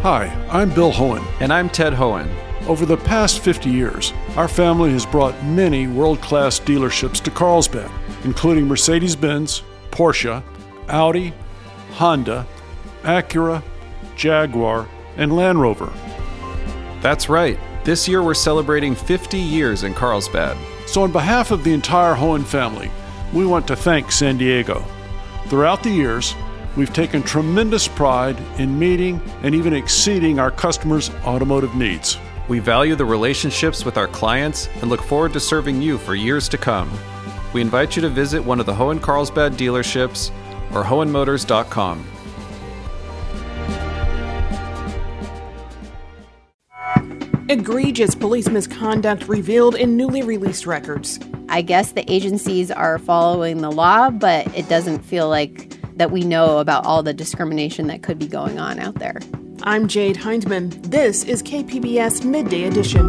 Hi, I'm Bill Hohen. And I'm Ted Hohen. Over the past 50 years, our family has brought many world-class dealerships to Carlsbad, including Mercedes-Benz, Porsche, Audi, Honda, Acura, Jaguar, and Land Rover. That's right. This year we're celebrating 50 years in Carlsbad. So on behalf of the entire Hohen family, we want to thank San Diego. Throughout the years, we've taken tremendous pride in meeting and even exceeding our customers' automotive needs. We value the relationships with our clients and look forward to serving you for years to come. We invite you to visit one of the Hohen Carlsbad dealerships or hohenmotors.com. Egregious police misconduct revealed in newly released records. I guess the agencies are following the law, but it doesn't feel like that we know about all the discrimination that could be going on out there. I'm Jade Hindman. This is KPBS Midday Edition.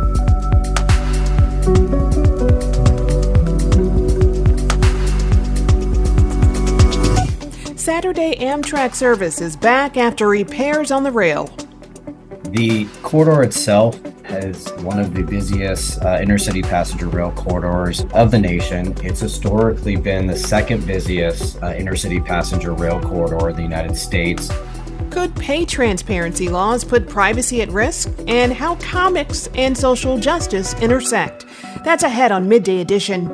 Saturday Amtrak service is back after repairs on the rail. The corridor itself is one of the busiest intercity passenger rail corridors of the nation. It's historically been the second busiest intercity passenger rail corridor in the United States. Could pay transparency laws put privacy at risk? And how comics and social justice intersect? That's ahead on Midday Edition.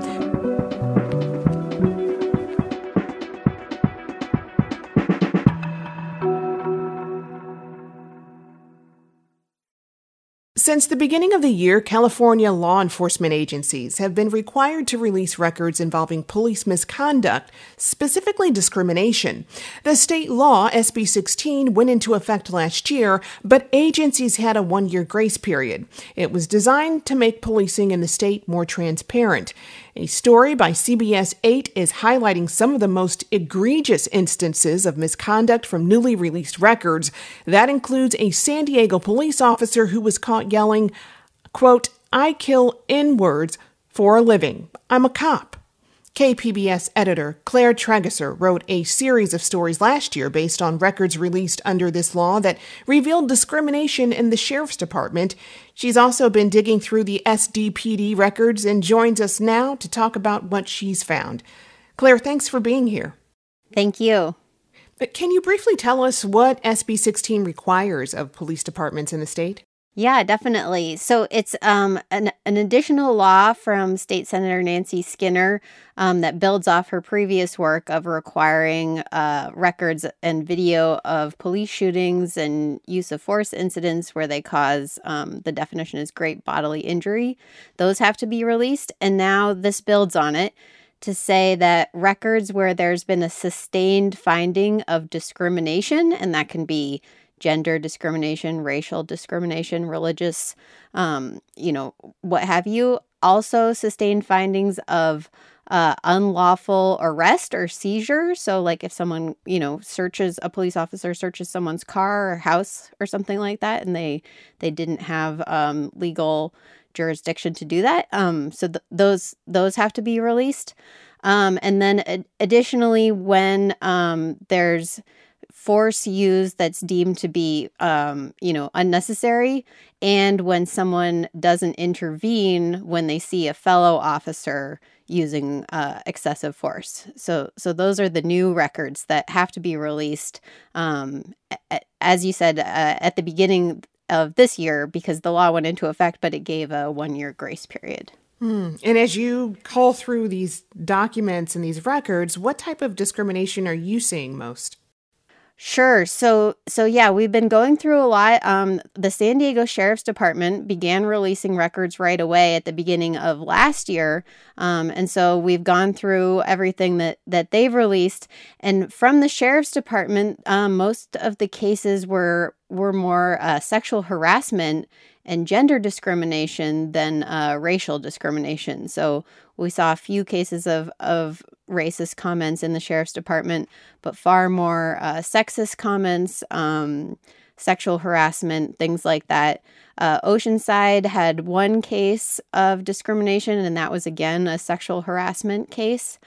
Since the beginning of the year, California law enforcement agencies have been required to release records involving police misconduct, specifically discrimination. The state law, SB 16, went into effect last year, but agencies had a one-year grace period. It was designed to make policing in the state more transparent. A story by CBS 8 is highlighting some of the most egregious instances of misconduct from newly released records. That includes a San Diego police officer who was caught yelling, quote, "I kill N-words for a living. I'm a cop." KPBS editor Claire Trageser wrote a series of stories last year based on records released under this law that revealed discrimination in the sheriff's department. She's also been digging through the SDPD records and joins us now to talk about what she's found. Claire, thanks for being here. Thank you. But can you briefly tell us what SB 16 requires of police departments in the state? Yeah, definitely. So it's an additional law from State Senator Nancy Skinner that builds off her previous work of requiring records and video of police shootings and use of force incidents where they cause, the definition is great bodily injury. Those have to be released. And now this builds on it to say that records where there's been a sustained finding of discrimination, and that can be gender discrimination, racial discrimination, religious, what have you. Also sustained findings of unlawful arrest or seizure. So like if someone, a police officer searches someone's car or house or something like that, and they didn't have legal jurisdiction to do that. So those have to be released. And then additionally, when there's force used that's deemed to be, unnecessary, and when someone doesn't intervene when they see a fellow officer using excessive force. So those are the new records that have to be released, as you said, at the beginning of this year, because the law went into effect, but it gave a one-year grace period. And as you cull through these documents and these records, what type of discrimination are you seeing most? Sure. So yeah, we've been going through a lot. The San Diego Sheriff's Department began releasing records right away at the beginning of last year. And so we've gone through everything that they've released. And from the Sheriff's Department, most of the cases were more sexual harassment and gender discrimination than racial discrimination. So we saw a few cases of racist comments in the Sheriff's Department, but far more sexist comments, sexual harassment, things like that. Oceanside had one case of discrimination, and that was, again, a sexual harassment case.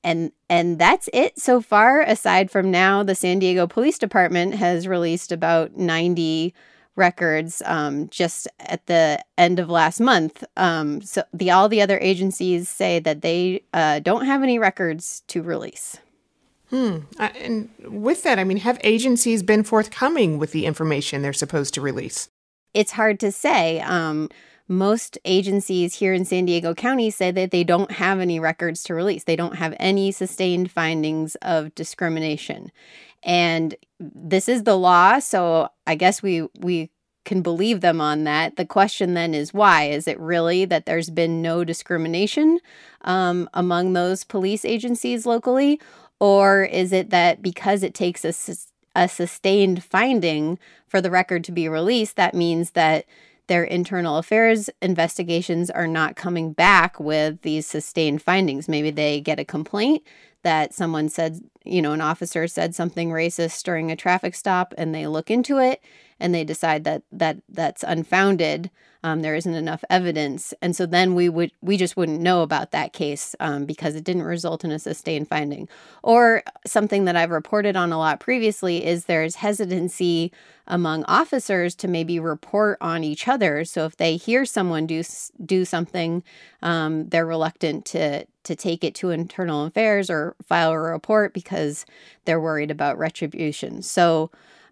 And that's it so far. Aside from now, the San Diego Police Department has released about 90 records just at the end of last month. So all the other agencies say that they don't have any records to release. And with that, I mean, have agencies been forthcoming with the information they're supposed to release? It's hard to say. Most agencies here in San Diego County say that they don't have any records to release. They don't have any sustained findings of discrimination. And this is the law, so I guess we can believe them on that. The question then is why? Is it really that there's been no discrimination among those police agencies locally? Or is it that because it takes a sustained finding for the record to be released, that means that their internal affairs investigations are not coming back with these sustained findings? Maybe they get a complaint that someone said, an officer said something racist during a traffic stop, and they look into it and they decide that that's unfounded. There isn't enough evidence. And so then we just wouldn't know about that case because it didn't result in a sustained finding. Or something that I've reported on a lot previously is there's hesitancy among officers to maybe report on each other. So if they hear someone do something, they're reluctant to take it to internal affairs or file a report because they're worried about retribution. So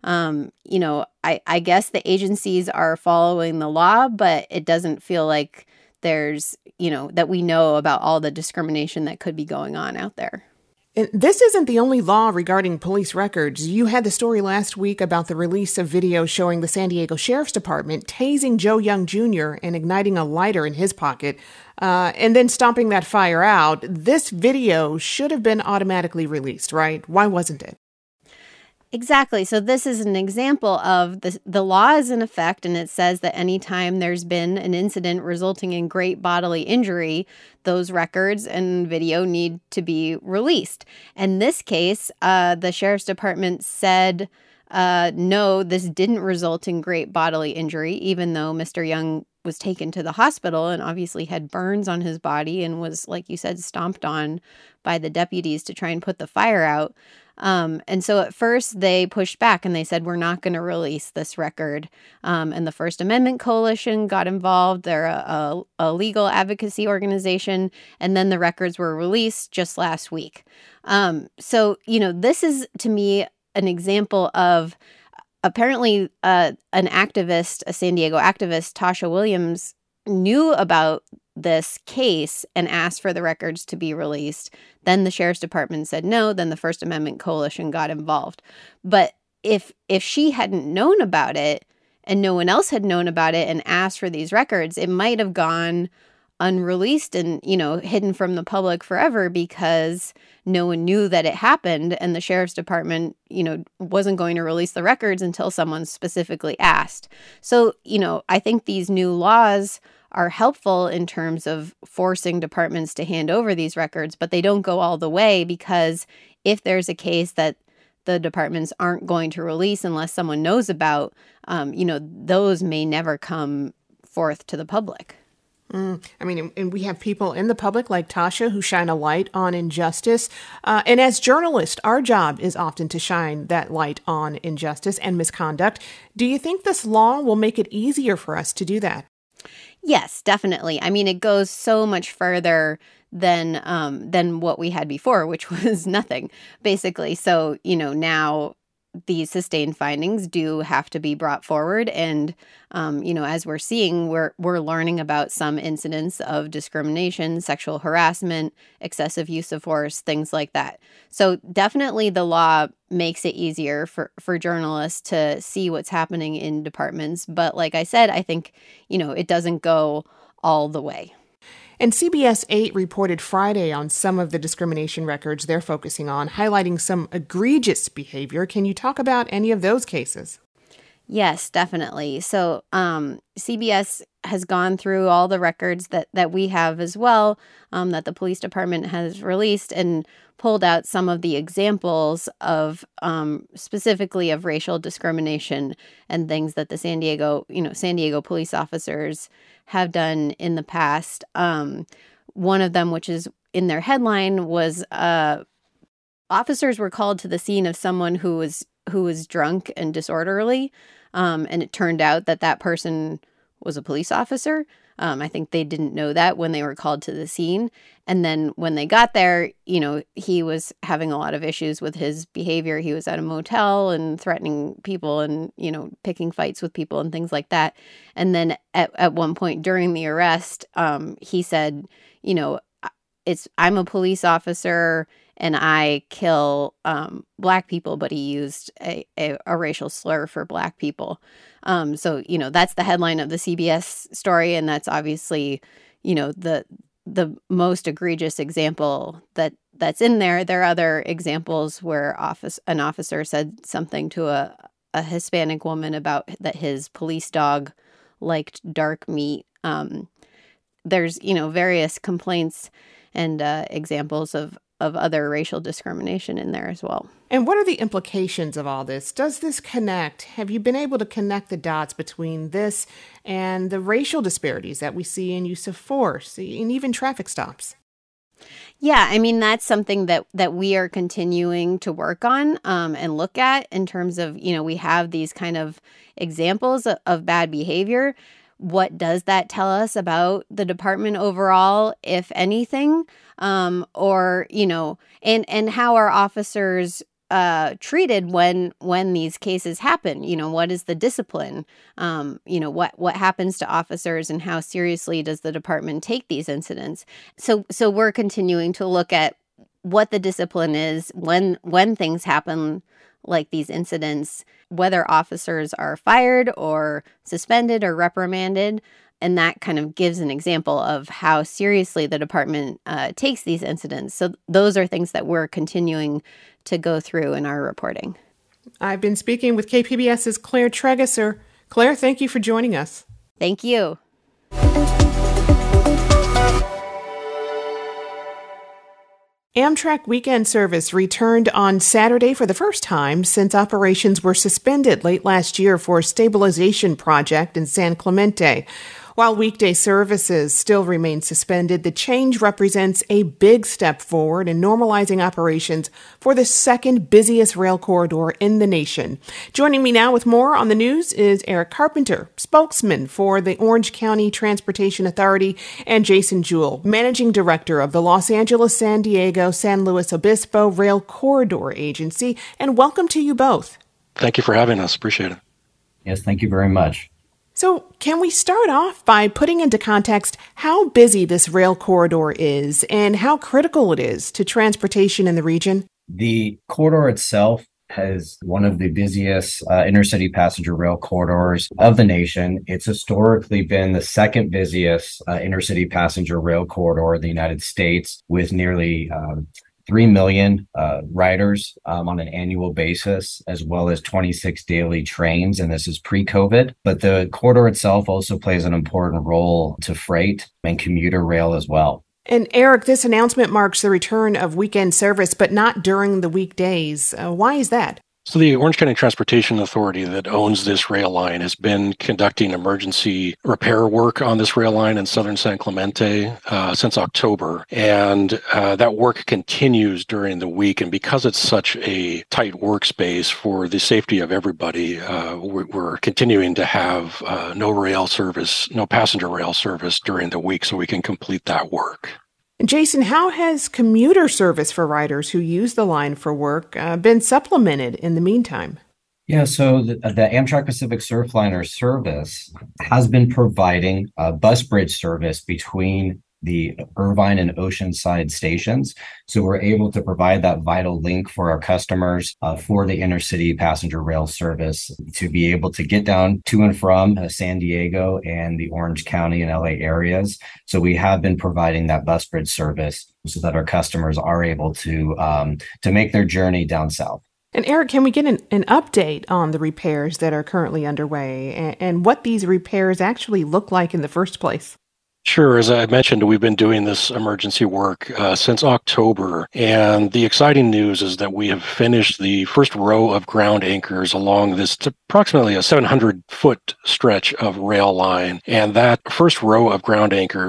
I guess the agencies are following the law, but it doesn't feel like there's, that we know about all the discrimination that could be going on out there. And this isn't the only law regarding police records. You had the story last week about the release of video showing the San Diego Sheriff's Department tasing Joe Young Jr. and igniting a lighter in his pocket, and then stomping that fire out. This video should have been automatically released, right? Why wasn't it? Exactly. So this is an example of the law is in effect, and it says that anytime there's been an incident resulting in great bodily injury, those records and video need to be released. In this case, the Sheriff's Department said, no, this didn't result in great bodily injury, even though Mr. Young was taken to the hospital and obviously had burns on his body and was, like you said, stomped on by the deputies to try and put the fire out. And so at first they pushed back and they said, we're not going to release this record. And the First Amendment Coalition got involved. They're a legal advocacy organization. And then the records were released just last week. So, this is to me an example of apparently an activist, a San Diego activist, Tasha Williams, knew about this case and asked for the records to be released. Then the Sheriff's Department said no. Then the First Amendment Coalition got involved. But if she hadn't known about it and no one else had known about it and asked for these records, it might have gone unreleased and, hidden from the public forever because no one knew that it happened. And the Sheriff's Department, wasn't going to release the records until someone specifically asked. So, I think these new laws are helpful in terms of forcing departments to hand over these records, but they don't go all the way because if there's a case that the departments aren't going to release unless someone knows about, those may never come forth to the public. And we have people in the public like Tasha who shine a light on injustice. And as journalists, our job is often to shine that light on injustice and misconduct. Do you think this law will make it easier for us to do that? Yes, definitely. I mean, it goes so much further than what we had before, which was nothing, basically. So, now these sustained findings do have to be brought forward. And, as we're seeing, we're learning about some incidents of discrimination, sexual harassment, excessive use of force, things like that. So definitely the law makes it easier for journalists to see what's happening in departments. But like I said, I think, it doesn't go all the way. And CBS 8 reported Friday on some of the discrimination records they're focusing on, highlighting some egregious behavior. Can you talk about any of those cases? Yes, definitely. So CBS has gone through all the records that we have as well, that the police department has released, and pulled out some of the examples of specifically of racial discrimination and things that the San Diego police officers have done in the past. One of them, which is in their headline was officers were called to the scene of someone who was drunk and disorderly, and it turned out that person was a police officer. I think they didn't know that when they were called to the scene. And then when they got there, he was having a lot of issues with his behavior. He was at a motel and threatening people and, picking fights with people and things like that. And then at one point during the arrest, he said, I'm a police officer and I kill Black people, but he used a racial slur for Black people. So, that's the headline of the CBS story. And that's obviously, the most egregious example that's in there. There are other examples where an officer said something to a Hispanic woman about that his police dog liked dark meat. There's, various complaints and examples of other racial discrimination in there as well. And what are the implications of all this? Does this connect? Have you been able to connect the dots between this and the racial disparities that we see in use of force and even traffic stops? Yeah, I mean, that's something that we are continuing to work on and look at in terms of, we have these kind of examples of bad behavior. What does that tell us about the department overall, if anything? And how are officers treated when these cases happen? What is the discipline? What happens to officers and how seriously does the department take these incidents? So we're continuing to look at what the discipline is when things happen like these incidents, whether officers are fired or suspended or reprimanded. And that kind of gives an example of how seriously the department takes these incidents. So those are things that we're continuing to go through in our reporting. I've been speaking with KPBS's Claire Trageser. Claire, thank you for joining us. Thank you. Amtrak weekend service returned on Saturday for the first time since operations were suspended late last year for a stabilization project in San Clemente. While weekday services still remain suspended, the change represents a big step forward in normalizing operations for the second busiest rail corridor in the nation. Joining me now with more on the news is Eric Carpenter, spokesman for the Orange County Transportation Authority, and Jason Jewell, managing director of the Los Angeles, San Diego, San Luis Obispo Rail Corridor Agency. And welcome to you both. Thank you for having us. Appreciate it. Yes, thank you very much. So can we start off by putting into context how busy this rail corridor is and how critical it is to transportation in the region? The corridor itself has one of the busiest intercity passenger rail corridors of the nation. It's historically been the second busiest intercity passenger rail corridor in the United States, with nearly 3 million riders on an annual basis, as well as 26 daily trains, and this is pre-COVID. But the corridor itself also plays an important role to freight and commuter rail as well. And Eric, this announcement marks the return of weekend service, but not during the weekdays. Why is that? So the Orange County Transportation Authority that owns this rail line has been conducting emergency repair work on this rail line in southern San Clemente since October. And that work continues during the week. And because it's such a tight workspace for the safety of everybody, we're continuing to have no passenger rail service during the week so we can complete that work. Jason, how has commuter service for riders who use the line for work been supplemented in the meantime? Yeah, so the Amtrak Pacific Surfliner service has been providing bus bridge service between the Irvine and Oceanside stations. So we're able to provide that vital link for our customers for the intercity passenger rail service to be able to get down to and from San Diego and the Orange County and LA areas. So we have been providing that bus bridge service so that our customers are able to make their journey down south. And Eric, can we get an update on the repairs that are currently underway and what these repairs actually look like in the first place? Sure. As I mentioned, we've been doing this emergency work since October. And the exciting news is that we have finished the first row of ground anchors along this approximately a 700-foot stretch of rail line. And that first row of ground anchors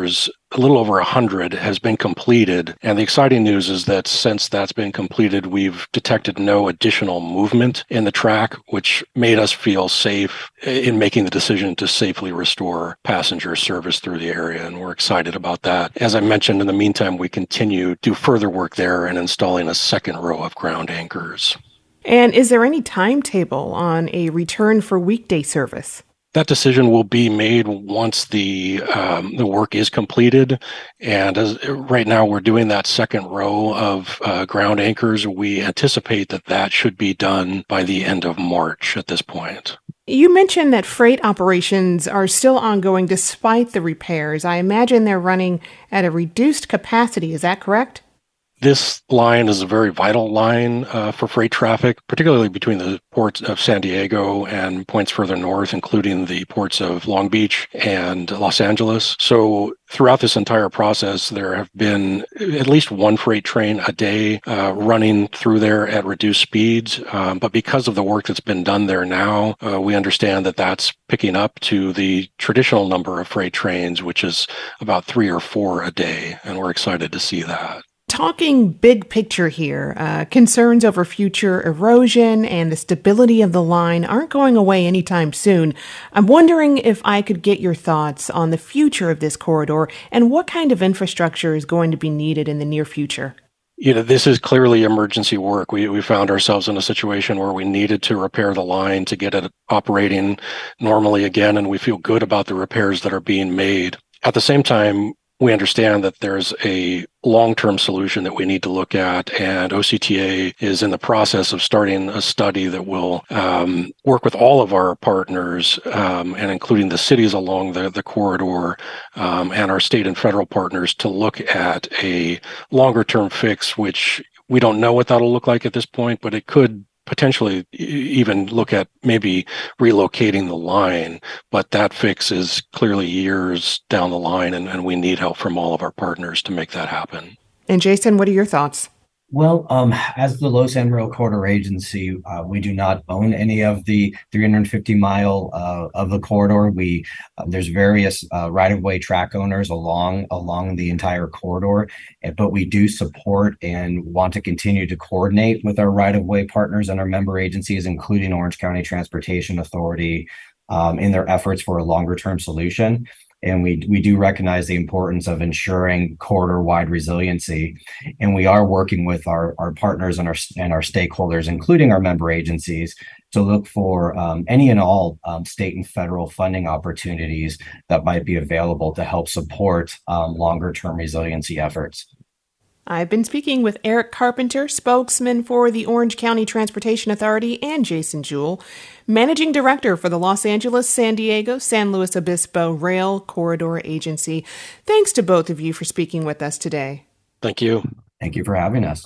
a little over 100 has been completed. And the exciting news is that since that's been completed, we've detected no additional movement in the track, which made us feel safe in making the decision to safely restore passenger service through the area. And we're excited about that. As I mentioned, in the meantime, we continue to do further work there and installing a second row of ground anchors. And is there any timetable on a return for weekday service? That decision will be made once the work is completed. And right now we're doing that second row of ground anchors. We anticipate that should be done by the end of March at this point. You mentioned that freight operations are still ongoing despite the repairs. I imagine they're running at a reduced capacity. Is that correct? This line is a very vital line for freight traffic, particularly between the ports of San Diego and points further north, including the ports of Long Beach and Los Angeles. So throughout this entire process, there have been at least one freight train a day running through there at reduced speeds. But because of the work that's been done there now, we understand that that's picking up to the traditional number of freight trains, which is about 3 or 4 a day. And we're excited to see that. Talking big picture here, concerns over future erosion and the stability of the line aren't going away anytime soon. I'm wondering if I could get your thoughts on the future of this corridor and what kind of infrastructure is going to be needed in the near future. This is clearly emergency work. We found ourselves in a situation where we needed to repair the line to get it operating normally again, and we feel good about the repairs that are being made. At the same time, we understand that there's a long-term solution that we need to look at, and OCTA is in the process of starting a study that will work with all of our partners, and including the cities along the corridor, and our state and federal partners to look at a longer-term fix, which we don't know what that'll look like at this point, but it could potentially even look at maybe relocating the line, but that fix is clearly years down the line, and we need help from all of our partners to make that happen. And Jason, what are your thoughts? Well, as the Los Angeles Rail Corridor Agency, we do not own any of the 350-mile of the corridor. There's various right-of-way track owners along the entire corridor, but we do support and want to continue to coordinate with our right-of-way partners and our member agencies, including Orange County Transportation Authority, in their efforts for a longer-term solution. And we do recognize the importance of ensuring corridor-wide resiliency. And we are working with our partners and our stakeholders, including our member agencies, to look for any and all state and federal funding opportunities that might be available to help support longer-term resiliency efforts. I've been speaking with Eric Carpenter, spokesman for the Orange County Transportation Authority, and Jason Jewell, managing director for the Los Angeles, San Diego, San Luis Obispo Rail Corridor Agency. Thanks to both of you for speaking with us today. Thank you. Thank you for having us.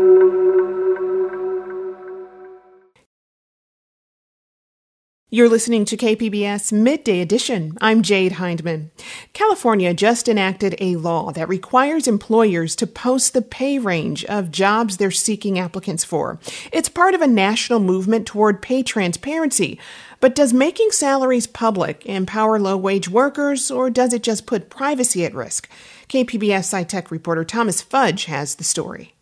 You're listening to KPBS Midday Edition. I'm Jade Hindman. California just enacted a law that requires employers to post the pay range of jobs they're seeking applicants for. It's part of a national movement toward pay transparency. But does making salaries public empower low-wage workers, or does it just put privacy at risk? KPBS SciTech reporter Thomas Fudge has the story.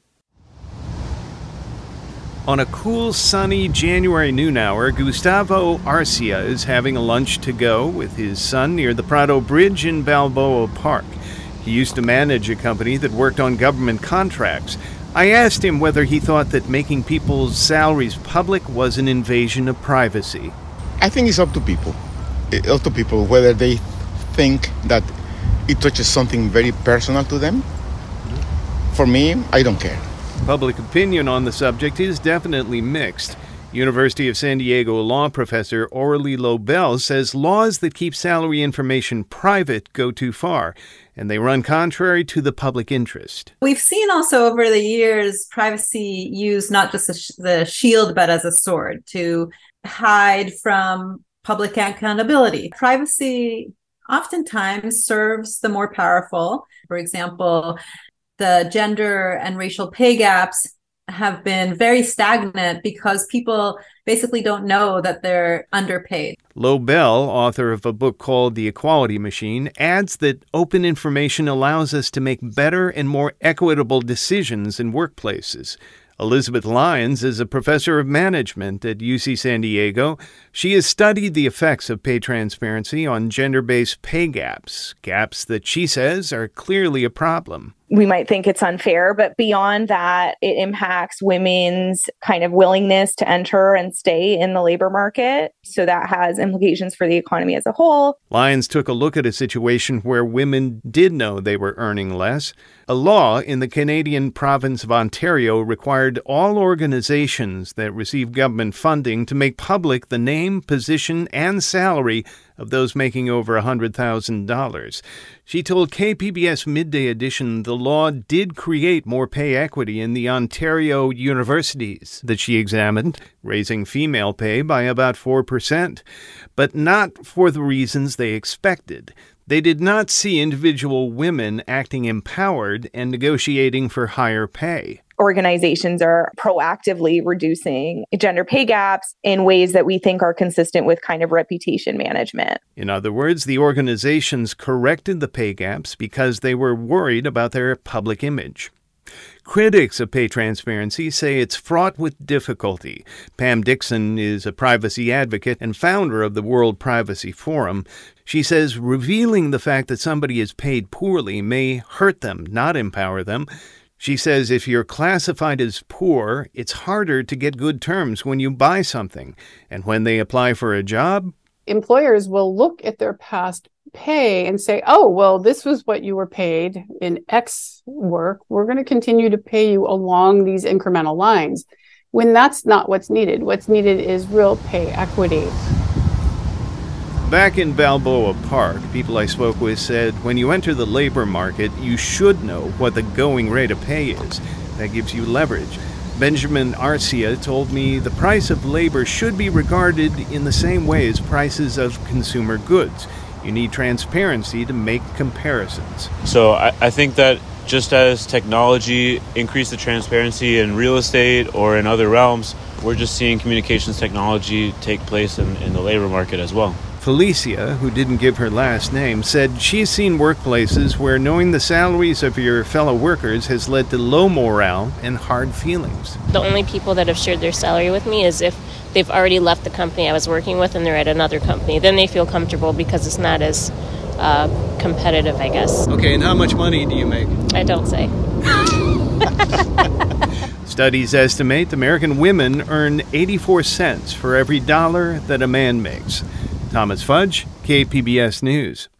On a cool, sunny January noon hour, Gustavo Arcia is having a lunch to go with his son near the Prado Bridge in Balboa Park. He used to manage a company that worked on government contracts. I asked him whether he thought that making people's salaries public was an invasion of privacy. I think it's up to people whether they think that it touches something very personal to them. For me, I don't care. Public opinion on the subject is definitely mixed. University of San Diego law professor Aurelie Lobel says laws that keep salary information private go too far, and they run contrary to the public interest. We've seen also over the years privacy used not just as the shield, but as a sword to hide from public accountability. Privacy oftentimes serves the more powerful. For example, the gender and racial pay gaps have been very stagnant because people basically don't know that they're underpaid. Lobel, author of a book called The Equality Machine, adds that open information allows us to make better and more equitable decisions in workplaces. Elizabeth Lyons is a professor of management at UC San Diego. She has studied the effects of pay transparency on gender-based pay gaps that she says are clearly a problem. We might think it's unfair, but beyond that, it impacts women's kind of willingness to enter and stay in the labor market. So that has implications for the economy as a whole. Lyons took a look at a situation where women did know they were earning less. A law in the Canadian province of Ontario required all organizations that receive government funding to make public the name, position, and salary of those making over $100,000. She told KPBS Midday Edition the law did create more pay equity in the Ontario universities that she examined, raising female pay by about 4%, but not for the reasons they expected. They did not see individual women acting empowered and negotiating for higher pay. Organizations are proactively reducing gender pay gaps in ways that we think are consistent with kind of reputation management. In other words, the organizations corrected the pay gaps because they were worried about their public image. Critics of pay transparency say it's fraught with difficulty. Pam Dixon is a privacy advocate and founder of the World Privacy Forum. She says revealing the fact that somebody is paid poorly may hurt them, not empower them. She says if you're classified as poor, it's harder to get good terms when you buy something. And when they apply for a job, employers will look at their past pay and say, oh, well, this was what you were paid in X work. We're going to continue to pay you along these incremental lines, when that's not what's needed. What's needed is real pay equity. Back in Balboa Park, people I spoke with said when you enter the labor market, you should know what the going rate of pay is. That gives you leverage. Benjamin Arcia told me the price of labor should be regarded in the same way as prices of consumer goods. You need transparency to make comparisons. So I think that just as technology increased the transparency in real estate or in other realms, we're just seeing communications technology take place in the labor market as well. Felicia, who didn't give her last name, said she's seen workplaces where knowing the salaries of your fellow workers has led to low morale and hard feelings. The only people that have shared their salary with me is if they've already left the company I was working with and they're at another company. Then they feel comfortable because it's not as competitive, I guess. Okay, and how much money do you make? I don't say. Studies estimate American women earn 84 cents for every dollar that a man makes. Thomas Fudge, KPBS News.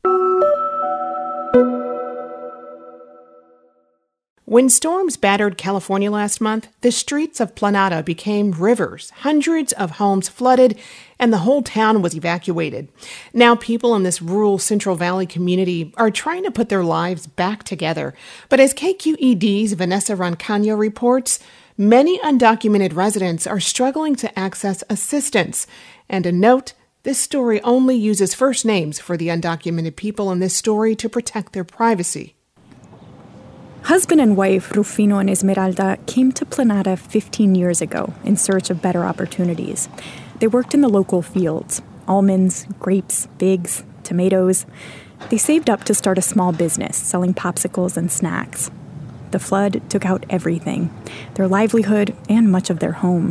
When storms battered California last month, the streets of Planada became rivers. Hundreds of homes flooded, and the whole town was evacuated. Now people in this rural Central Valley community are trying to put their lives back together. But as KQED's Vanessa Rancaño reports, many undocumented residents are struggling to access assistance. And a note, this story only uses first names for the undocumented people in this story to protect their privacy. Husband and wife Rufino and Esmeralda came to Planada 15 years ago in search of better opportunities. They worked in the local fields, almonds, grapes, figs, tomatoes. They saved up to start a small business selling popsicles and snacks. The flood took out everything, their livelihood and much of their home.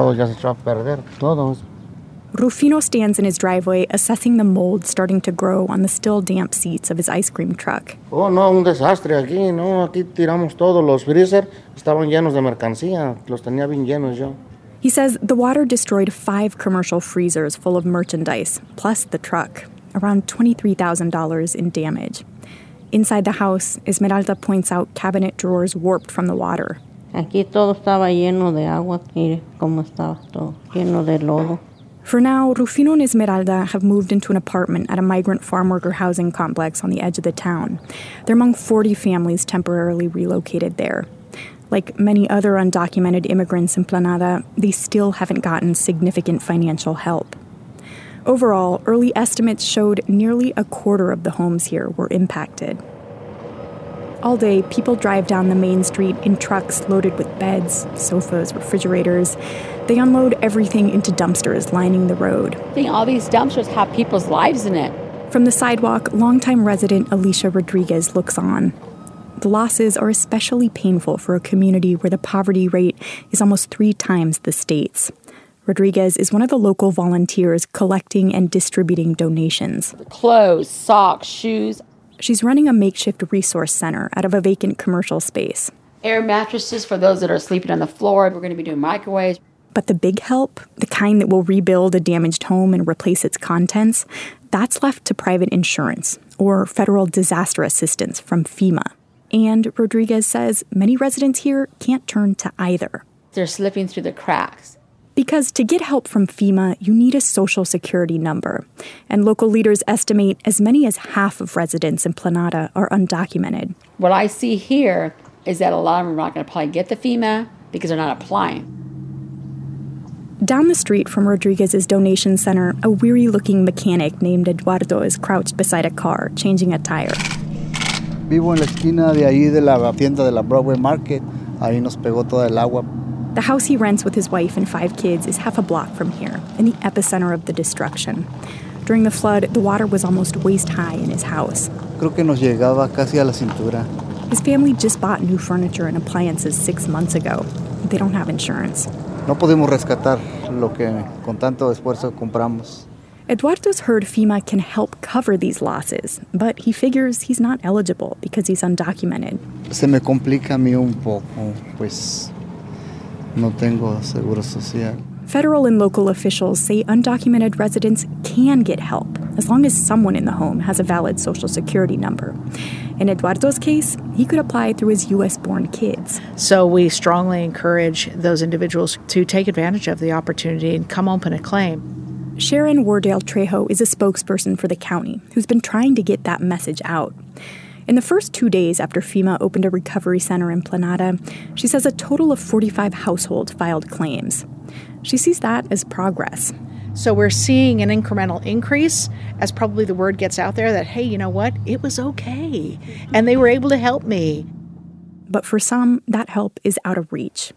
Rufino stands in his driveway assessing the mold starting to grow on the still damp seats of his ice cream truck. Oh, no, un desastre aquí, no, aquí tiramos todo. Los freezer estaban llenos de mercancía, los tenía bien llenos yo. He says the water destroyed 5 commercial freezers full of merchandise, plus the truck, around $23,000 in damage. Inside the house, Esmeralda points out cabinet drawers warped from the water. Aquí todo estaba lleno de agua, mire cómo estaba todo, lleno de lodo. For now, Rufino and Esmeralda have moved into an apartment at a migrant farm worker housing complex on the edge of the town. They're among 40 families temporarily relocated there. Like many other undocumented immigrants in Planada, they still haven't gotten significant financial help. Overall, early estimates showed nearly a quarter of the homes here were impacted. All day, people drive down the main street in trucks loaded with beds, sofas, refrigerators. They unload everything into dumpsters lining the road. I think all these dumpsters have people's lives in it. From the sidewalk, longtime resident Alicia Rodriguez looks on. The losses are especially painful for a community where the poverty rate is almost 3 times the state's. Rodriguez is one of the local volunteers collecting and distributing donations. Clothes, socks, shoes. She's running a makeshift resource center out of a vacant commercial space. Air mattresses for those that are sleeping on the floor. We're going to be doing microwaves. But the big help, the kind that will rebuild a damaged home and replace its contents, that's left to private insurance or federal disaster assistance from FEMA. And Rodriguez says many residents here can't turn to either. They're slipping through the cracks. Because to get help from FEMA, you need a Social Security number. And local leaders estimate as many as half of residents in Planada are undocumented. What I see here is that a lot of them are not going to probably get the FEMA because they're not applying. Down the street from Rodriguez's donation center, a weary-looking mechanic named Eduardo is crouched beside a car, changing a tire. Vivo en la esquina de ahí de la tienda de la Broadway Market. Ahí nos pegó toda el agua. The house he rents with his wife and 5 kids is half a block from here, in the epicenter of the destruction. During the flood, the water was almost waist-high in his house. Creo que nos llegaba casi a la cintura. His family just bought new furniture and appliances 6 months ago. They don't have insurance. No podemos rescatar lo que con tanto esfuerzo compramos. Eduardo's heard FEMA can help cover these losses, but he figures he's not eligible because he's undocumented. Se me complica a mí un poco, pues no tengo seguro social. Federal and local officials say undocumented residents can get help as long as someone in the home has a valid Social Security number. In Eduardo's case, he could apply through his U.S.-born kids. So we strongly encourage those individuals to take advantage of the opportunity and come open a claim. Sharon Wardale Trejo is a spokesperson for the county who's been trying to get that message out. In the first 2 days after FEMA opened a recovery center in Planada, she says a total of 45 households filed claims. She sees that as progress. So we're seeing an incremental increase as probably the word gets out there that, hey, you know what? It was okay. And they were able to help me. But for some, that help is out of reach.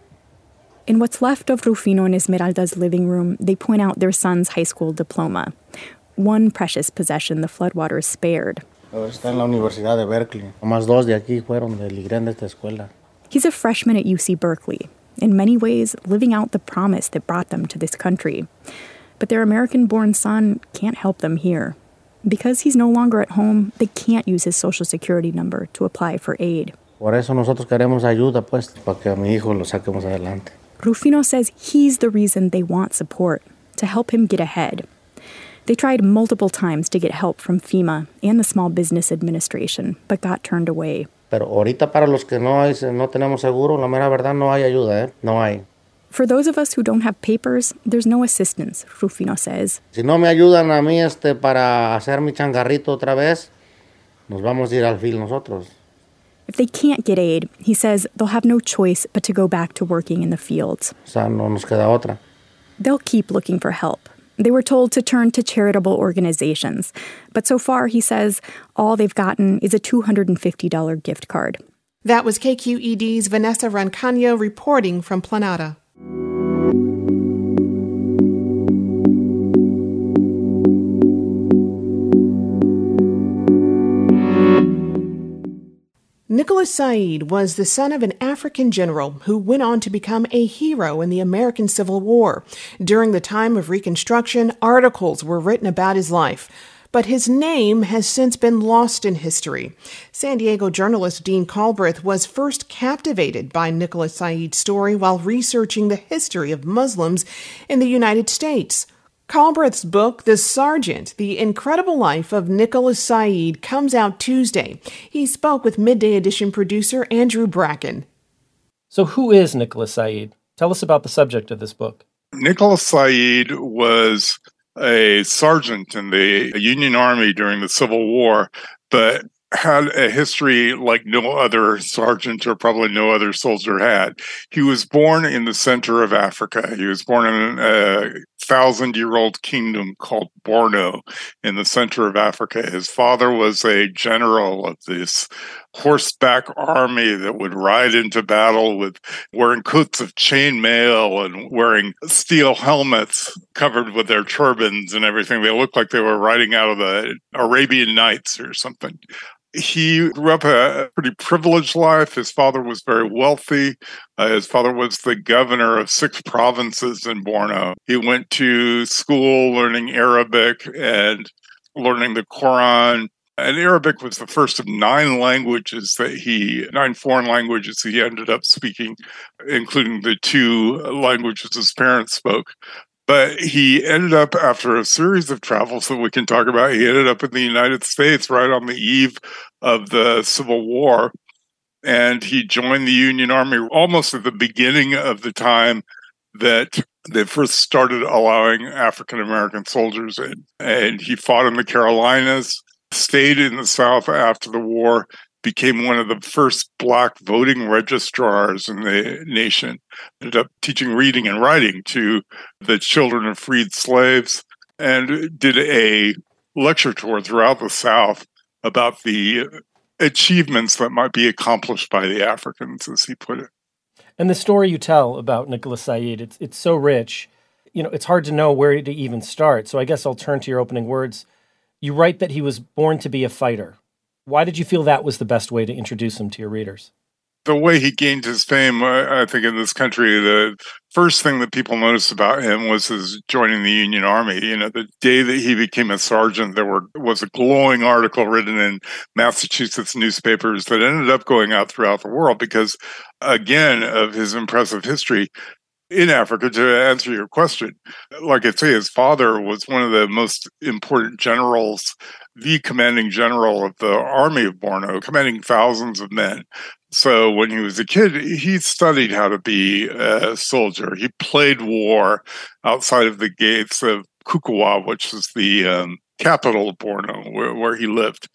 In what's left of Rufino and Esmeralda's living room, they point out their son's high school diploma, one precious possession the floodwaters spared. Está en la Universidad de Berkeley. Nomás 2 de aquí fueron del IGREN de esta escuela. He's a freshman at UC Berkeley, in many ways living out the promise that brought them to this country. But their American-born son can't help them here. Because he's no longer at home, they can't use his Social Security number to apply for aid. Por eso nosotros queremos ayuda, pues, para que a mi hijo lo saquemos adelante. Rufino says he's the reason they want support, to help him get ahead. They tried multiple times to get help from FEMA and the Small Business Administration, but got turned away. Pero ahorita para los que no tenemos seguro, la mera verdad no hay ayuda, No hay. For those of us who don't have papers, there's no assistance, Rufino says. Si no me ayudan a mí para hacer mi changarrito otra vez, nos vamos a ir al fil nosotros. If they can't get aid, he says they'll have no choice but to go back to working in the fields. O sea, no nos queda otra. They'll keep looking for help. They were told to turn to charitable organizations. But so far, he says, all they've gotten is a $250 gift card. That was KQED's Vanessa Rancaño reporting from Planada. Nicholas Said was the son of an African general who went on to become a hero in the American Civil War. During the time of Reconstruction, articles were written about his life, but his name has since been lost in history. San Diego journalist Dean Culbreth was first captivated by Nicholas Said's story while researching the history of Muslims in the United States. Culbreth's book, The Sergeant, The Incredible Life of Nicholas Said, comes out Tuesday. He spoke with Midday Edition producer Andrew Bracken. So who is Nicholas Said? Tell us about the subject of this book. Nicholas Said was a sergeant in the Union Army during the Civil War, but had a history like no other sergeant or probably no other soldier had. He was born in the center of Africa. He was born in a 1,000-year-old kingdom called Borno in the center of Africa. His father was a general of this horseback army that would ride into battle with wearing coats of chainmail and wearing steel helmets covered with their turbans and everything. They looked like they were riding out of the Arabian Nights or something. He grew up a pretty privileged life. His father was very wealthy. His father was the governor of 6 provinces in Borno. He went to school learning Arabic and learning the Quran. And Arabic was the first of 9 languages 9 foreign languages he ended up speaking, including the 2 languages his parents spoke. But he ended up, after a series of travels that we can talk about, he ended up in the United States right on the eve of the Civil War. And he joined the Union Army almost at the beginning of the time that they first started allowing African American soldiers in. And he fought in the Carolinas, stayed in the South after the war, became one of the first Black voting registrars in the nation, ended up teaching reading and writing to the children of freed slaves, and did a lecture tour throughout the South about the achievements that might be accomplished by the Africans, as he put it. And the story you tell about Nicholas Said, it's so rich, it's hard to know where to even start. So I guess I'll turn to your opening words. You write that he was born to be a fighter. Why did you feel that was the best way to introduce him to your readers? The way he gained his fame, I think, in this country, the first thing that people noticed about him was his joining the Union Army. The day that he became a sergeant, there was a glowing article written in Massachusetts newspapers that ended up going out throughout the world because, again, of his impressive history in Africa. To answer your question, like I say, his father was one of the most important generals, the commanding general of the army of Borno, commanding thousands of men. So when he was a kid, he studied how to be a soldier. He played war outside of the gates of Kukuwa, which is the capital of Borno, where he lived.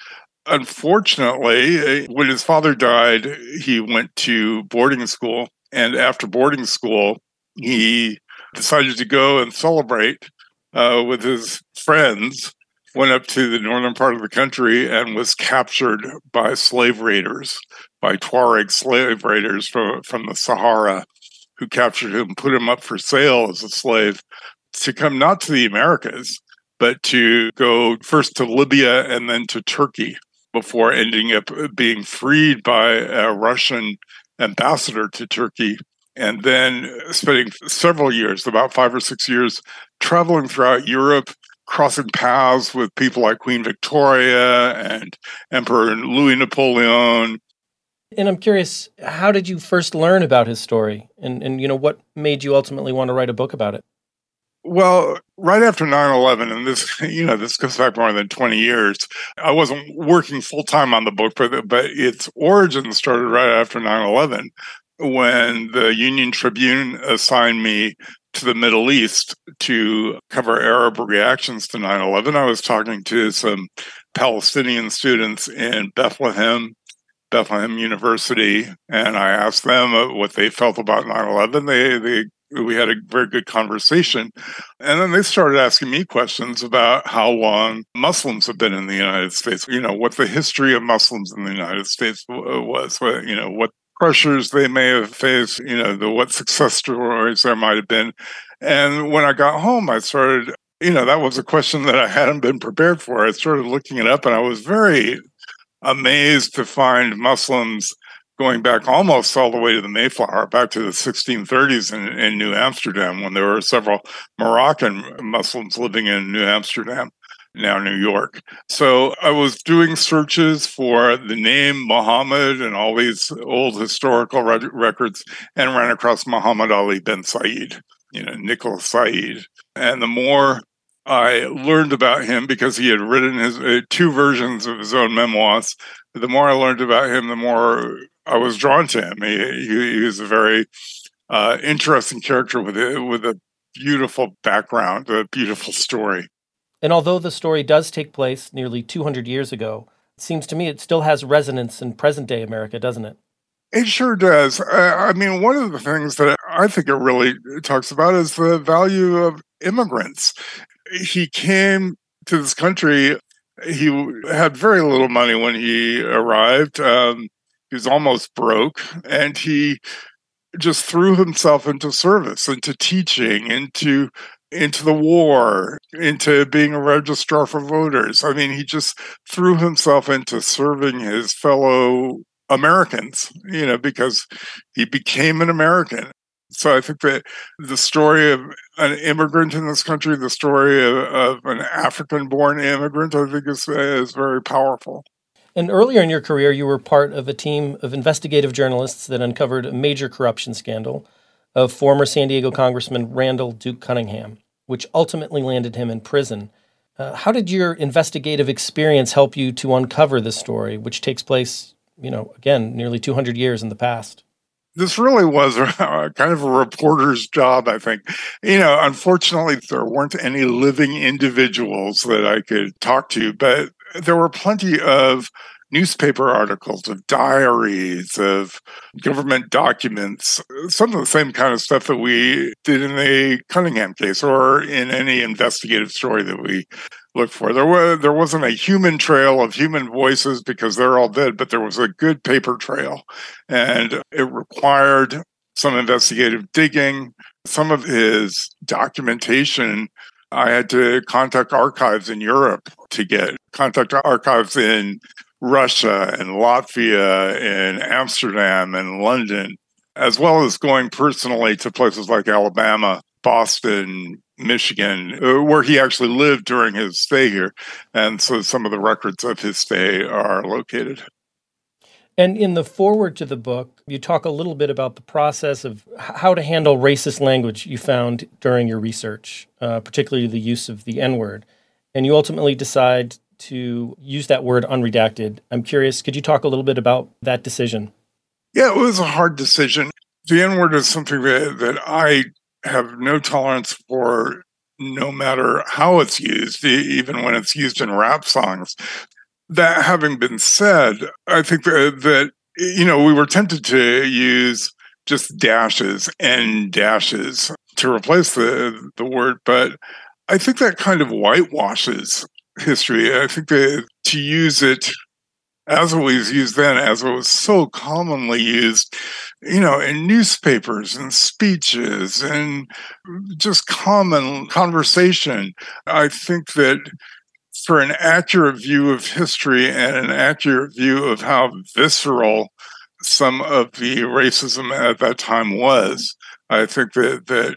Unfortunately, when his father died, he went to boarding school. And after boarding school, he decided to go and celebrate with his friends, went up to the northern part of the country and was captured by slave raiders, by Tuareg slave raiders from the Sahara, who captured him, put him up for sale as a slave to come not to the Americas, but to go first to Libya and then to Turkey before ending up being freed by a Russian ambassador to Turkey. And then spending several years, about 5 or 6 years, traveling throughout Europe, crossing paths with people like Queen Victoria and Emperor Louis Napoleon. And I'm curious, how did you first learn about his story? And what made you ultimately want to write a book about it? Well, right after 9/11, and this goes back more than 20 years, I wasn't working full-time on the book, but its origin started right after 9/11. When the Union Tribune assigned me to the Middle East to cover Arab reactions to 9/11, I was talking to some Palestinian students in Bethlehem University, and I asked them what they felt about 9/11. We had a very good conversation. And then they started asking me questions about how long Muslims have been in the United States, what the history of Muslims in the United States was, what pressures they may have faced, what success stories there might have been. And when I got home, I started, that was a question that I hadn't been prepared for. I started looking it up, and I was very amazed to find Muslims going back almost all the way to the Mayflower, back to the 1630s in New Amsterdam, when there were several Moroccan Muslims living in New Amsterdam, now New York. So I was doing searches for the name Muhammad and all these old historical records, and ran across Muhammad Ali bin Said, Nicholas Said. And the more I learned about him, because he had written his 2 versions of his own memoirs, the more I learned about him, the more I was drawn to him. He was a very interesting character with a beautiful background, a beautiful story. And although the story does take place nearly 200 years ago, it seems to me it still has resonance in present-day America, doesn't it? It sure does. I mean, one of the things that I think it really talks about is the value of immigrants. He came to this country. He had very little money when he arrived. He was almost broke, and he just threw himself into service, into teaching, into the war, into being a registrar for voters. I mean, he just threw himself into serving his fellow Americans, because he became an American. So I think that the story of an immigrant in this country, the story of an African-born immigrant, I think is very powerful. And earlier in your career, you were part of a team of investigative journalists that uncovered a major corruption scandal of former San Diego Congressman Randall Duke Cunningham, which ultimately landed him in prison. How did your investigative experience help you to uncover this story, which takes place, again, nearly 200 years in the past? This really was kind of a reporter's job, I think. Unfortunately, there weren't any living individuals that I could talk to, but there were plenty of newspaper articles, of diaries, of government documents, some of the same kind of stuff that we did in the Cunningham case or in any investigative story that we looked for. There wasn't a human trail of human voices because they're all dead, but there was a good paper trail, and it required some investigative digging. Some of his documentation, I had to contact archives in Europe to get, contact archives in Russia and Latvia and Amsterdam and London, as well as going personally to places like Alabama, Boston, Michigan, where he actually lived during his stay here. And so some of the records of his stay are located. And in the foreword to the book, you talk a little bit about the process of how to handle racist language you found during your research, particularly the use of the N-word. And you ultimately decide to use that word unredacted. I'm curious, could you talk a little bit about that decision? Yeah, it was a hard decision. The N-word is something that I have no tolerance for, no matter how it's used, even when it's used in rap songs. That having been said, I think that we were tempted to use just dashes and dashes to replace the word, but I think that kind of whitewashes history. I think that to use it as it was used then, as it was so commonly used, in newspapers and speeches and just common conversation, I think that for an accurate view of history and an accurate view of how visceral some of the racism at that time was, I think that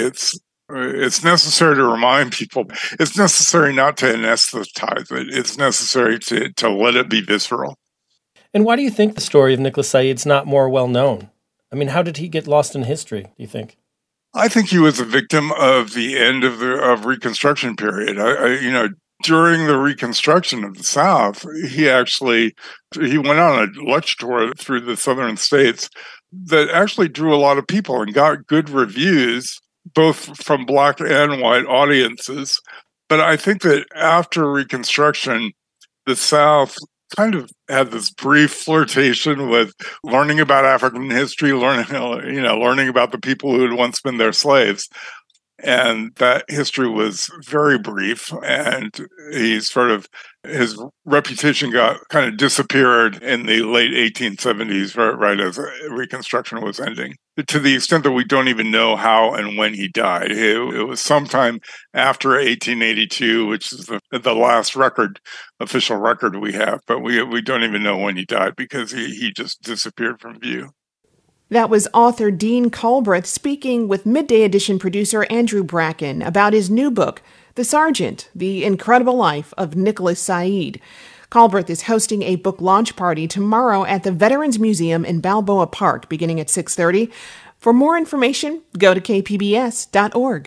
it's necessary to remind people. It's necessary not to anesthetize it. It's necessary to let it be visceral. And why do you think the story of Nicholas Said's not more well known? I mean, how did he get lost in history, do you think? I think he was a victim of the end of the Reconstruction period. During the Reconstruction of the South, he went on a lecture tour through the southern states that actually drew a lot of people and got good reviews, both from Black and white audiences. But I think that after Reconstruction, the South kind of had this brief flirtation with learning about African history, learning about the people who had once been their slaves. And that history was very brief, and his reputation got kind of disappeared in the late 1870s, right as Reconstruction was ending, to the extent that we don't even know how and when he died. It was sometime after 1882, which is the last official record we have, but we don't even know when he died because he just disappeared from view. That was author Dean Culbreth speaking with Midday Edition producer Andrew Bracken about his new book, The Sergeant, The Incredible Life of Nicholas Said. Culbreth is hosting a book launch party tomorrow at the Veterans Museum in Balboa Park, beginning at 6:30. For more information, go to kpbs.org.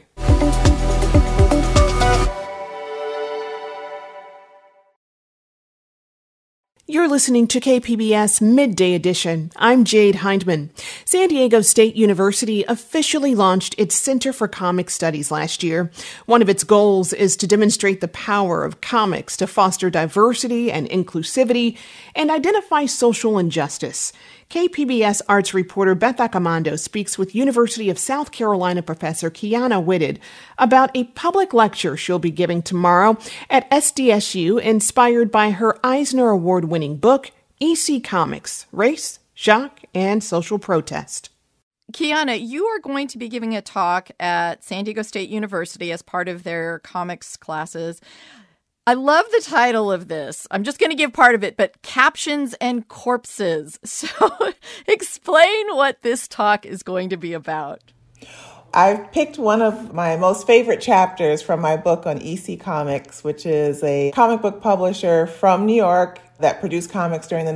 You're listening to KPBS Midday Edition. I'm Jade Hindman. San Diego State University officially launched its Center for Comic Studies last year. One of its goals is to demonstrate the power of comics to foster diversity and inclusivity and identify social injustice. KPBS arts reporter Beth Accomando speaks with University of South Carolina professor Kiana Whitted about a public lecture she'll be giving tomorrow at SDSU inspired by her Eisner Award-winning book, EC Comics, Race, Shock, and Social Protest. Kiana, you are going to be giving a talk at San Diego State University as part of their comics classes. I love the title of this. I'm just going to give part of it, but Captions and Corpses. So explain what this talk is going to be about. I've picked one of my most favorite chapters from my book on EC Comics, which is a comic book publisher from New York that produced comics during the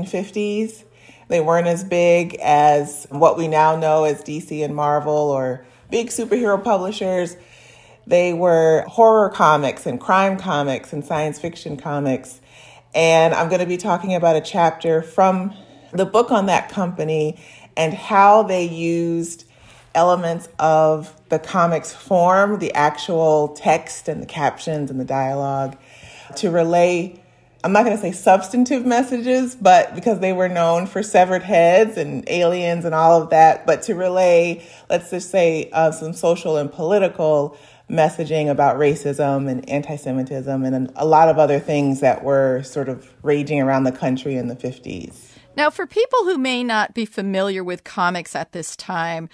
1950s. They weren't as big as what we now know as DC and Marvel or big superhero publishers. They were horror comics and crime comics and science fiction comics. And I'm going to be talking about a chapter from the book on that company and how they used elements of the comics form, the actual text and the captions and the dialogue, to relay, I'm not going to say substantive messages, but because they were known for severed heads and aliens and all of that, but to relay, let's just say, some social and political messaging about racism and anti-Semitism and a lot of other things that were sort of raging around the country in the 50s. Now, for people who may not be familiar with comics at this time,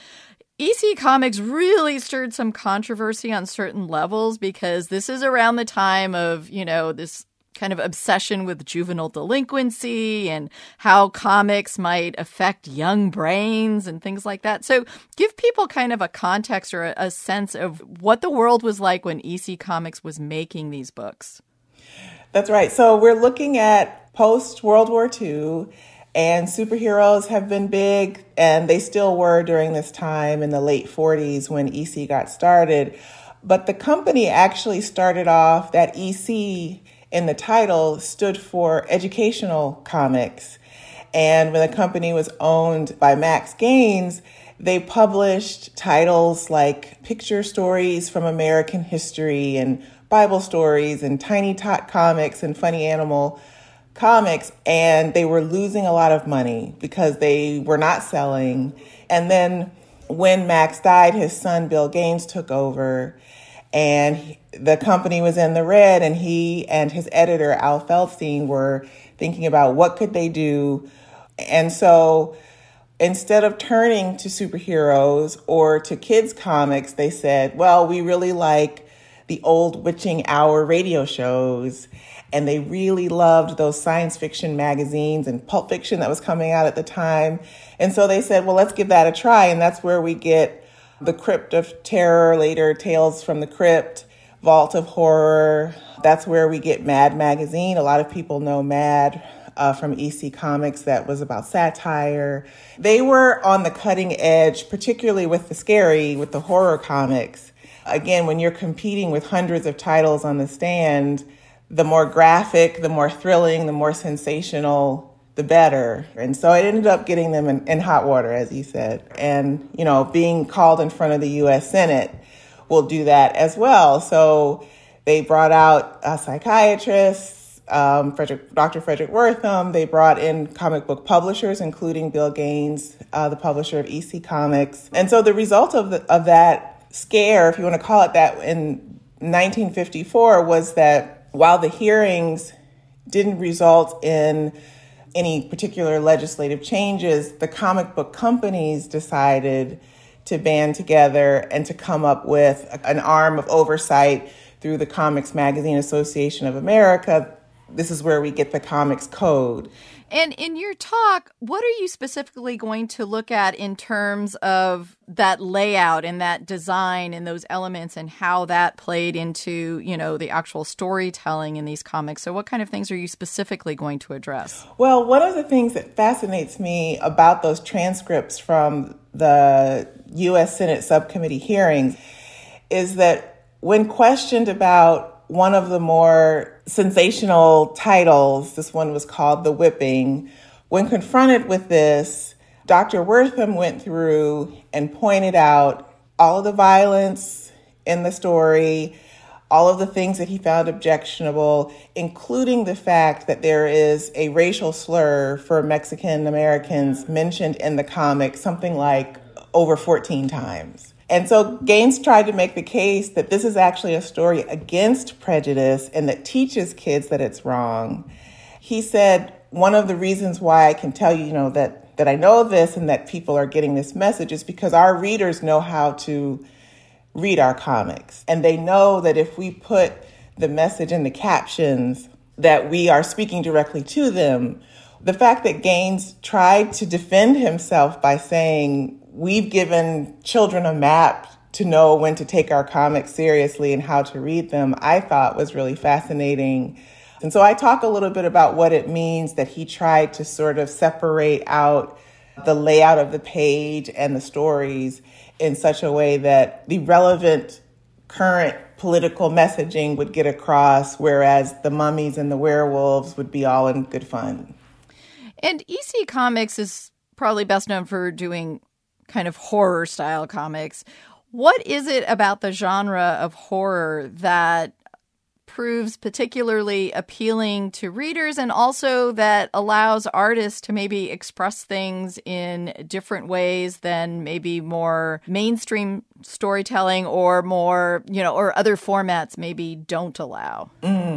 EC Comics really stirred some controversy on certain levels because this is around the time of, this kind of obsession with juvenile delinquency and how comics might affect young brains and things like that. So give people kind of a context or a sense of what the world was like when EC Comics was making these books. That's right. So we're looking at post-World War II, and superheroes have been big, and they still were during this time in the late 40s when EC got started. But the company actually started off that EC in the title stood for Educational Comics. And when the company was owned by Max Gaines, they published titles like Picture Stories from American History and Bible Stories and Tiny Tot Comics and Funny Animal Comics. And they were losing a lot of money because they were not selling. And then when Max died, his son Bill Gaines took over. And the company was in the red, and he and his editor, Al Feldstein, were thinking about what could they do. And so instead of turning to superheroes or to kids' comics, they said, well, we really like the old witching hour radio shows. And they really loved those science fiction magazines and Pulp Fiction that was coming out at the time. And so they said, well, let's give that a try. And that's where we get The Crypt of Terror, later Tales from the Crypt, Vault of Horror. That's where we get Mad Magazine. A lot of people know Mad from EC Comics. That was about satire. They were on the cutting edge, particularly with the scary, with the horror comics. Again, when you're competing with hundreds of titles on the stand, the more graphic, the more thrilling, the more sensational, the better. And so it ended up getting them in hot water, as you said. And, being called in front of the U.S. Senate will do that as well. So they brought out psychiatrists, Dr. Frederick Wertham. They brought in comic book publishers, including Bill Gaines, the publisher of EC Comics. And so the result of that scare, if you want to call it that, in 1954 was that while the hearings didn't result in any particular legislative changes, the comic book companies decided to band together and to come up with an arm of oversight through the Comics Magazine Association of America. This is where we get the Comics Code. And in your talk, what are you specifically going to look at in terms of that layout and that design and those elements and how that played into, the actual storytelling in these comics? So what kind of things are you specifically going to address? Well, one of the things that fascinates me about those transcripts from the U.S. Senate subcommittee hearings is that when questioned about one of the more sensational titles, this one was called The Whipping. When confronted with this, Dr. Wortham went through and pointed out all of the violence in the story, all of the things that he found objectionable, including the fact that there is a racial slur for Mexican Americans mentioned in the comic, something like over 14 times. And so Gaines tried to make the case that this is actually a story against prejudice and that teaches kids that it's wrong. He said, one of the reasons why I can tell you, that I know this and that people are getting this message is because our readers know how to read our comics. And they know that if we put the message in the captions, that we are speaking directly to them. The fact that Gaines tried to defend himself by saying, we've given children a map to know when to take our comics seriously and how to read them, I thought was really fascinating. And so I talk a little bit about what it means that he tried to sort of separate out the layout of the page and the stories in such a way that the relevant current political messaging would get across, whereas the mummies and the werewolves would be all in good fun. And EC Comics is probably best known for doing kind of horror style comics. What is it about the genre of horror that proves particularly appealing to readers and also that allows artists to maybe express things in different ways than maybe more mainstream storytelling or more, or other formats maybe don't allow?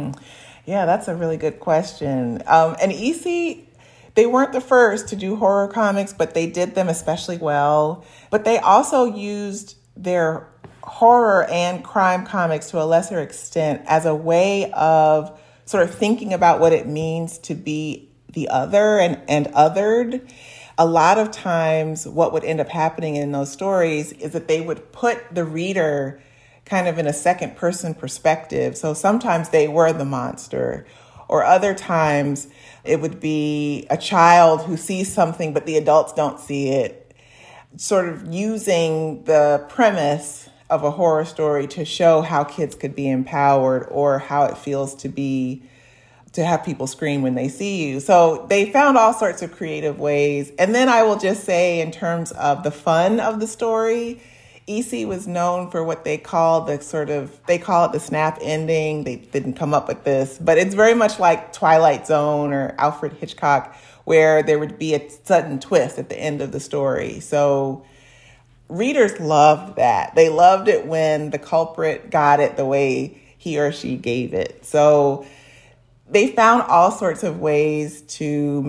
Yeah, that's a really good question. And EC, they weren't the first to do horror comics, but they did them especially well. But they also used their horror and crime comics to a lesser extent as a way of sort of thinking about what it means to be the other and othered. A lot of times what would end up happening in those stories is that they would put the reader kind of in a second person perspective. So sometimes they were the monster, or other times it would be a child who sees something but the adults don't see it, sort of using the premise of a horror story to show how kids could be empowered or how it feels to have people scream when they see you. So they found all sorts of creative ways. And then I will just say, in terms of the fun of the story, EC was known for what they call they call it the snap ending. They didn't come up with this, but it's very much like Twilight Zone or Alfred Hitchcock, where there would be a sudden twist at the end of the story. So readers loved that. They loved it when the culprit got it the way he or she gave it. So they found all sorts of ways to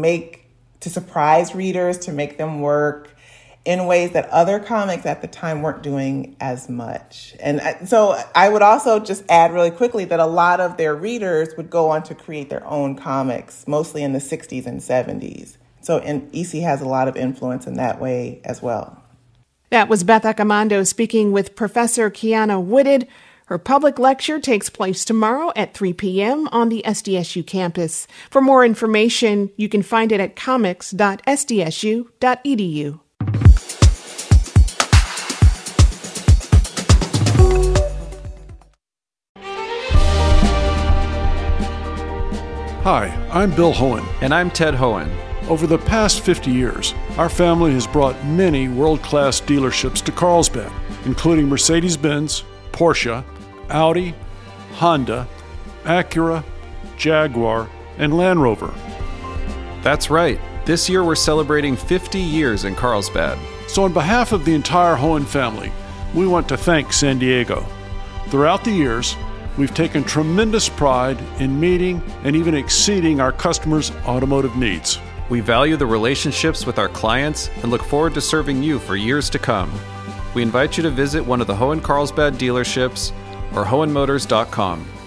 surprise readers, to make them work in ways that other comics at the time weren't doing as much. And so I would also just add really quickly that a lot of their readers would go on to create their own comics, mostly in the 60s and 70s. So EC has a lot of influence in that way as well. That was Beth Accomando speaking with Professor Kiana Wooded. Her public lecture takes place tomorrow at 3 p.m. on the SDSU campus. For more information, you can find it at comics.sdsu.edu. Hi, I'm Bill Hohen. And I'm Ted Hohen. Over the past 50 years, our family has brought many world-class dealerships to Carlsbad, including Mercedes-Benz, Porsche, Audi, Honda, Acura, Jaguar, and Land Rover. That's right. This year we're celebrating 50 years in Carlsbad. So on behalf of the entire Hohen family, we want to thank San Diego. Throughout the years, we've taken tremendous pride in meeting and even exceeding our customers' automotive needs. We value the relationships with our clients and look forward to serving you for years to come. We invite you to visit one of the Hohen Carlsbad dealerships or hohenmotors.com.